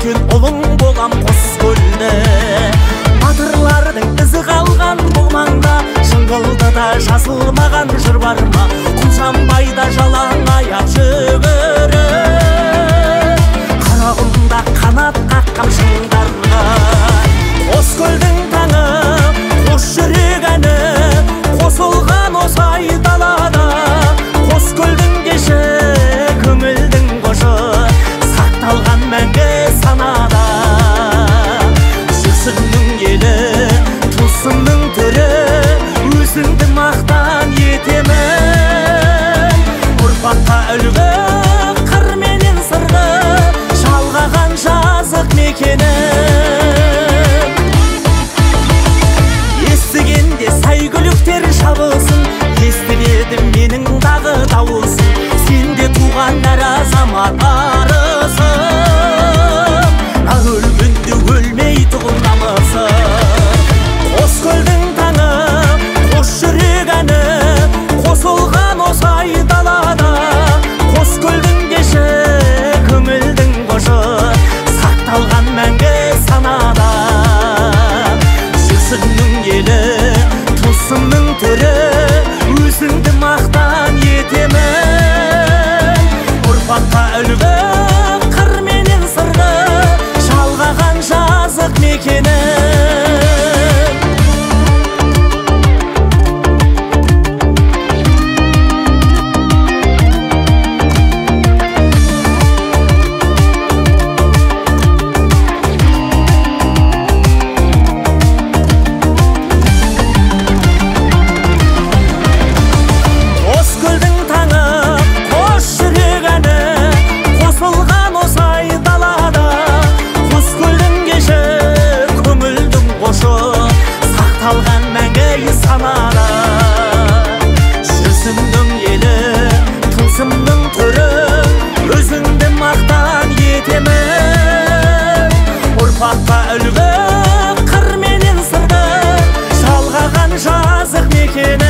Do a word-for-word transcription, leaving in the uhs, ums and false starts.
үлкен ұлың болам Қоскөлде. Батырлардың ізі қалған бұл маңда, жыңғылдыда жазылмаған жыр бар ма? Құлжанбайда жалаң аяқ жүгіріп, қарағымда қанат қаққан шыңдарға. Қоскөлдің таңы, қос жүрек әні, қосылған осы айдалада. Қоскөлдің кеші, көңілдің қошы, сақталған мәңгі санада. Жүрсіннің елі, тылсымның түрі, өзіңді мақтан етемін. Ұрпаққа үлгі, қыр менен сырды, жалғаған жазық мекенім. Естігенде сәйгүліктер шабылсын, естіледі менің дағы дауылсын. Сенде туған әр азамат арысым, өлгенде өлмей тұғын намысым. Қоскөлдің таңы, қос жүрек әні, қосылған осы айдалада. Қоскөлдің кеші, көңілдің қошы, сақталған мәңгі санада. Жүрсіннің елі, тылсымның түрі, өзіңді мақтан етемін. Ұрпаққа үлгі, қыр менен сырды, жалғаған жазық мекенім. Жүрсіннің елі, тылсымның түрі, өзіңді мақтан етемін. Ұрпаққа үлгі, қыр менен сырды, жалғаған жазық мекені.